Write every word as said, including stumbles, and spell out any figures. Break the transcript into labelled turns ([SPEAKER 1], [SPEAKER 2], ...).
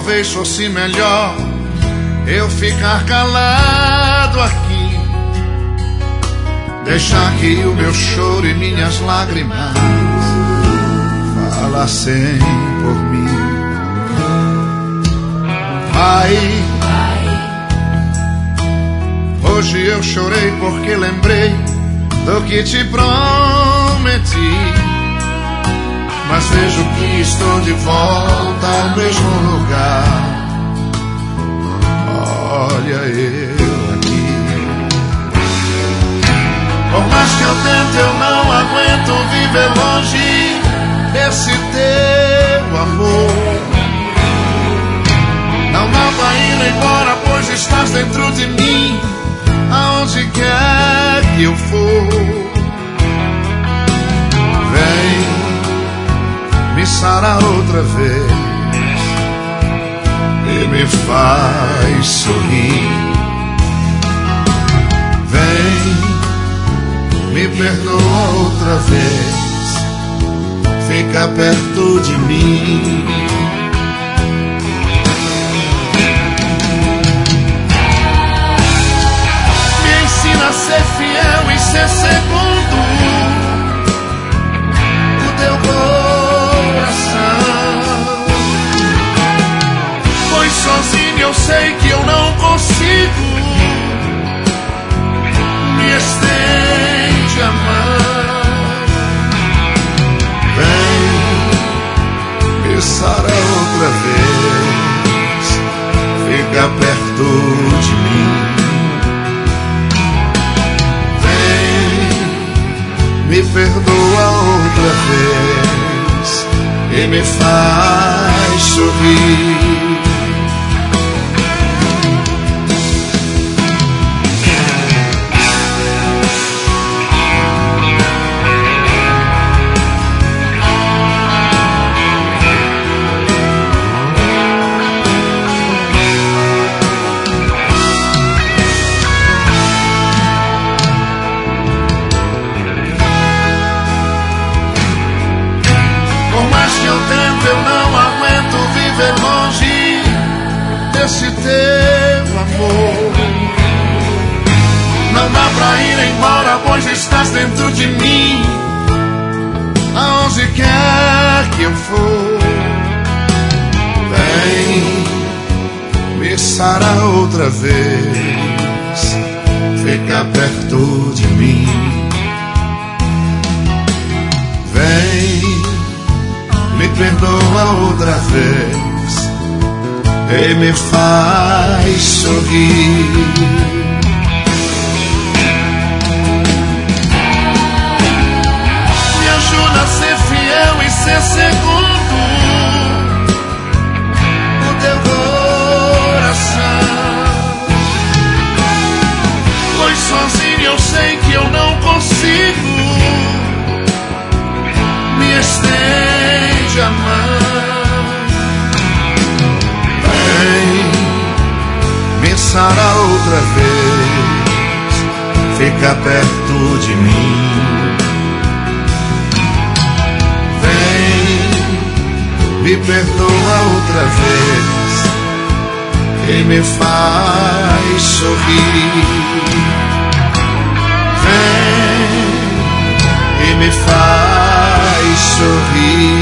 [SPEAKER 1] talvez fosse melhor eu ficar calado aqui, deixar que o meu choro e minhas lágrimas falassem por mim. Pai, hoje eu chorei porque lembrei do que te prometi, mas vejo que estou de volta ao mesmo lugar. Olha eu aqui. Por mais que eu tente, eu não aguento viver longe desse teu amor. Não dá pra ir embora, pois estás dentro de mim, aonde quer que eu for. Vem me sarar outra vez e me faz sorrir. Vem, me perdoa outra vez, fica perto de mim. Me ensina a ser fiel e ser segundo o teu coração, pois sozinho eu sei que eu não consigo. Me estende a mão, vem me sara outra vez, fica perto de mim. Vem, me perdoa outra vez e me faz sorrir. Esse teu amor não dá pra ir embora, pois estás dentro de mim, aonde quer que eu for. Vem me sarar outra vez, fica perto de mim. Vem, me perdoa outra vez e me faz sorrir. Me ajuda a ser fiel e ser segundo o teu coração, pois sozinho eu sei que eu não consigo. Me estende a mão, me sara outra vez, fica perto de mim. Vem, me perdoa outra vez e me faz sorrir. Vem e me faz sorrir.